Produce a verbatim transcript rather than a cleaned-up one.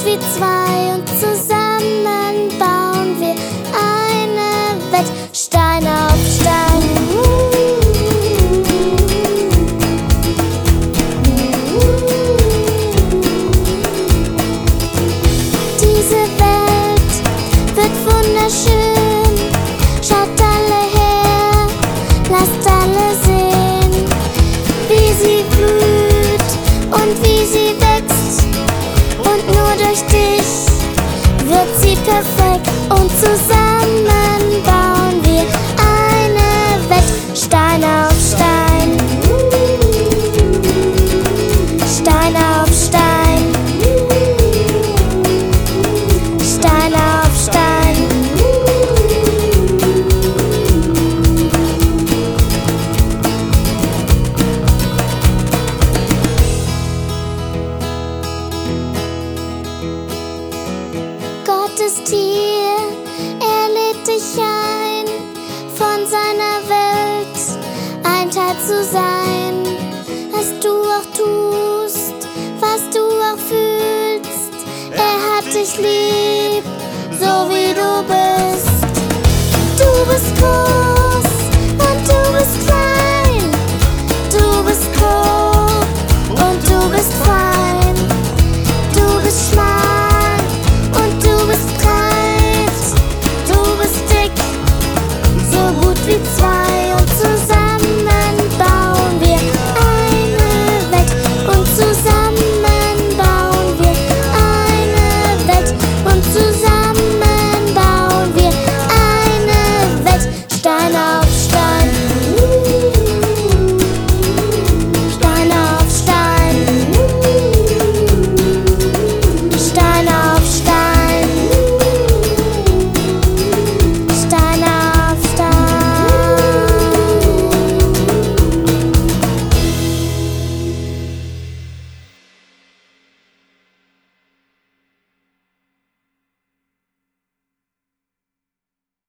wie zwei und zusammen bauen wir eine Welt. Stein auf Stein. Diese Welt wird wunderschön. Schaut alle her, lasst alle sehen, wie sie blüht und wie sie wächst. Und nur durch dich wird sie perfekt. Und zusammen bauen wir eine Welt. Stein auf Stein. Stein auf Stein. Stein auf Stein. Gott ist hier, er lädt dich ein, von seiner Welt ein Teil zu sein. Was du auch tust, was du auch fühlst, er hat dich lieb, so wie du bist. Du bist groß und du bist klein, du bist grob und du bist fein, du bist schmal und du bist breit, du bist dick, so gut wie zwei.